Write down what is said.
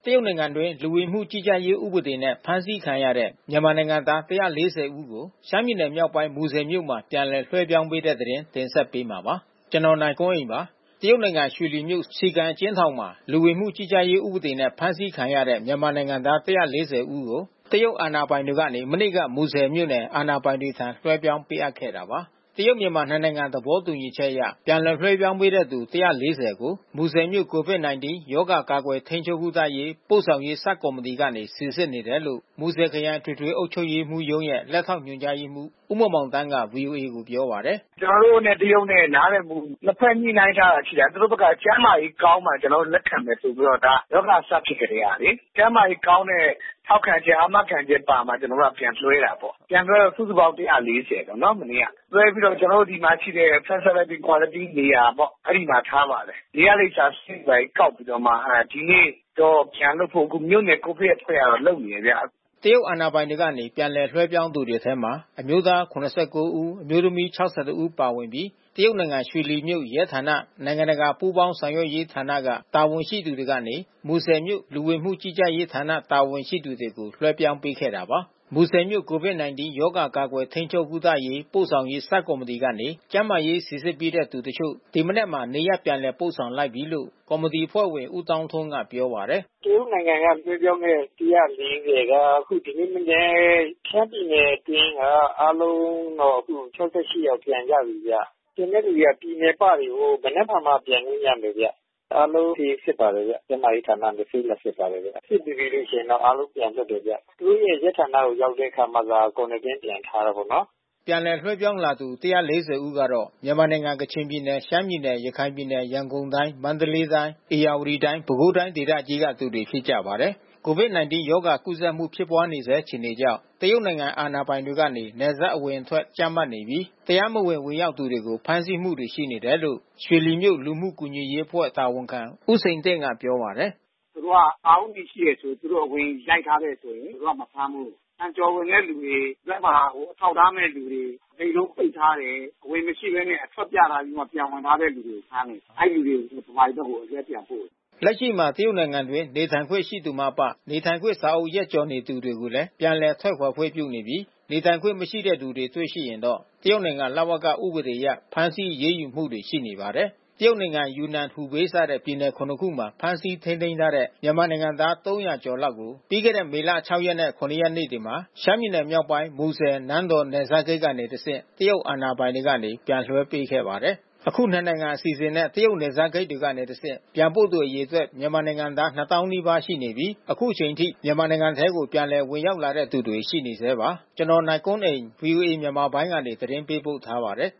ရုတ်နိုင်ငံတွင်းလူဝင်မှုကြီးကြပ်ရေးဥပဒေနဲ့ဖမ်းဆီးခံရတဲ့မြန်မာနိုင်ငံသား140ဦးကိုရှမ်းပြည်နယ်မြောက်ပိုင်းမူဆယ်မြို့မှာပြန်လည်လွှဲပြောင်းပေးတဲ့သတင်းတင်ဆက်ပေးမှာပါ။နိုင်ကွန်းအိန်ပါ။ တရုတ်နိုင်ငံရွှေလီမြို့စီကံအကျဉ်းထောင်မှာလူဝင်မှုကြီးကြပ်ရေးဥပဒေနဲ့ဖမ်းဆီးခံရတဲ့မြန်မာနိုင်ငံသား140ဦးကိုတရုတ်အာဏာပိုင်တွေကနေမနေ့ကမူဆယ်မြို့နယ်အာဏာပိုင်တွေထံလွှဲပြောင်းပေးအပ်ခဲ့တာပါ။တရုတ်မြန်မာနှစ်နိုင်ငံသဘောတူညီချက်အရပြန်လည်လွှဲပြောင်းပေးတဲ့သူ140ကိုမူဆယ်မြို့ COVID-19 ရောဂါကာကွယ်ထိန်းချုပ်ကုသရေးပို့ဆောင်ရေးဆပ်ကော်မတီကနေစီစစ်နေတယ်လို့မူဆယ်ခရိုင်ထွေထွေအုပ်ချုပ်ရေးမှူးရုံးရဲ့လက်ထောက်ညွှန်ကြားရေးမှူးဦးမောင်မောင်သန်းက VOA ကိုပြောပါတယ်။ကျွန်တော်တို့နဲ့တရုတ်နဲ့နားလည်မှုနှစ်ဖက်ညှိနှိုင်းထားတာရှိတယ်။သူတို့ဘက်ကကျန်းမာရေးကောင်းမှကျွန်တော်တို့လက်ခံမယ်ဆိုပြီးတော့ဒါရောဂါစဖြစ်ကြတဲ့ဟာလေ။ကျန်းမာရေးကောင်းတဲ့ထောက်ခံချက်အာမခံချက်ပါမှကျွန်တော်တို့ကပြန်လွှဲတာပေါ့။ပြန်လွှဲတော့စုစုပေါင်း140ပေါ့နော်မနေ့က။လွှဲပြီးတော့ကျွန်တော်တို့ဒီမှာရှိတဲ့ Facility Quality နေရာပေါ့။အဲ့ဒီမှာထားပါတယ်။ဒီကလိပ်စာစစ်ပိုင်းကောက်ပြီးတော့မှဒီနေ့တော့ပြန်လို့ဖို့မြို့နယ်ကိုဗစ်အဖွဲ့ကတော့လုပ်နေတယ်ဗျ။တရုတ်အာဏာပိုင်တွေကနေပြန်လည်လွှဲပြောင်းသူတွေထဲမှာအမျိုးသား79ဦးအမျိုးသမီး62ဦးပါဝင်ပြီးတရုတ်နိုင်ငံရွှေလီမြို့ရဲဌာနနိုင်ငံတကာပူးပေါင်းဆောင်ရွက်ရေးဌာနကတာဝန်ရှိသူတွေကနေမူဆယ်မြို့လူဝင်မှုကြီးကြပ်ရေးဌာနတာဝန်ရှိသူတွေကိုလွှဲပြောင်းပေးခဲ့တာပါ။မူဆယ်မြို့ COVID-19 ရောဂါကာကွယ်ထိန်းချုပ်ကုသရေးပို့ဆောင်ရေးဆပ်ကော်မတီကနေကျန်းမာရေးစီစစ်ပြီးတဲ့သူတချို့ဒီမနက်မှာနေရပ်ပြန်လည်ပို့ဆောင်လိုက်ပြီလို့ကော်မတီအဖွဲ့ဝင်ဦးတောင်းထွန်းကပြောပါတယ်။တရုတ်နိုင်ငံကလွှဲပြောင်းတဲ့140ကအခုဒီနေ့မနေ့ရှမ်းပြည်နယ်အတွင်းကအားလုံးတော့အခု68ယောက်ပြန်ကြပြီဗျ။ကျန်တဲ့လူတွေကပြည်နယ်ပတွေကိုမနက်ဖြန်မှပြန်လို့ရမယ်ဗျ။အားလုံးဒီစစ်ပါတယ်ဗျ။ကျန်းမာရေးဌာနနဲ့ဖိလက်စစ်ပါတယ်ဗျ။စစ်ပြီးလို့ရှိရင်တော့အားလုံးပြန်လွတ်တယ်ဗျ။သူတို့ရဲ့ရဲဌာနကိုရောက်တဲ့အခါမှာသာကွန်တင်းပြန်ထားတာပေါ့နော်။ပြန်လည်လွှဲပြောင်းလာသူ140ဦးကတော့မြန်မာနိုင်ငံကချင်ပြည်နယ်ရှမ်းပြည်နယ်ရခိုင်ပြည်နယ်ရန်ကုန်တိုင်းမန္တလေးတိုင်းဧရာဝတီတိုင်းပဲခူးတိုင်းဒေသကြီးကသူတွေဖြစ်ကြပါတယ်။ COVID-19 ရောဂါကူးစက်မှုဖြစ်ပွားနေဆဲအခြေအနေကြောင့်တရုတ်နိုင်ငံအာဏာပိုင်တွေကနေနယ်စပ်အဝင်အထွက်ကြပ်မတ်နေပြီးတရားမဝင်ဝင်ရောက်သူတွေကိုဖမ်းဆီးမှုတွေရှိနေတယ်လို့ရွှေလီမြို့လူမှုကူညီရေးအဖွဲ့တာဝန်ခံဦးစိန်တင့်ကပြောပါတယ်။သူတို့ကအာုံးကြီးရှိရဆိုသူတို့အဝင်ရိုက်ထားတဲ့ဆိုရင်သူတို့ကမဖမ်းဘူး။အကြော်ဝင်တဲ့လူတွေလက်မှာအထောက်ထားမဲ့လူတွေအိမ်လုံးပိတ်ထားတယ်အဝင်မရှိဘဲနဲ့အထွက်ပြထားပြီးမှပြန်ဝင်ထားတဲ့လူတွေဖမ်းတယ်။အဲ့လူတွေကိုဗမာပြည်ဘက်ကိုအရက်ပြန်ပို့လက်ရှိမှာတရုတ်နိုင်ငံတွင်နေထိုင်ခွင့်ရှိသူမှအပနေထိုင်ခွင့်စာအုပ်ရက်ကျော်နေသူတွေကိုလည်းပြန်လည်ထွက်ခွာခွင့်ပြုနေပြီးနေထိုင်ခွင့်မရှိတဲ့သူတွေတွေ့ရှိရင်တော့တရုတ်နိုင်ငံလဝကဥပဒေအရဖမ်းဆီးရေးယူမှုတွေရှိနေပါတယ်။တရုတ်နိုင်ငံယူနန်ဟူဘေးစတဲ့ပြည်နယ်ခုမှာဖမ်းဆီးထိန်းသိမ်းထားတဲ့မြန်မာနိုင်ငံသား300ကျော်လောက်ကိုပြီးခဲ့တဲ့မေလ6ရက်နဲ့9ရက်နေ့တွေမှာရှမ်းပြည်နယ်မြောက်ပိုင်းမူဆယ်နန်းတော်နယ်စပ်ဂိတ်ကနေတဆင့်တရုတ်အာဏာပိုင်တွေကနေပြန်လွှဲပေးခဲ့ပါတယ်။အခုနှစ်နိုင်ငံအစီအစဉ်နဲ့တရုတ်နယ်စပ်ဂိတ်တွေကနေတဆင့်ပြန်ပို့သူအရေအတွက်မြန်မာနိုင်ငံသား2000နီးပါးရှိနေပြီးအခုချိန်ထိမြန်မာနိုင်ငံထဲကိုပြန်လည်ဝင်ရောက်လာတဲ့သူတွေရှိနေဆဲပါ။နိုင်ကွန်းအိန် VOA မြန်မာပိုင်းကနေသတင်းပေးပို့ထားပါတယ်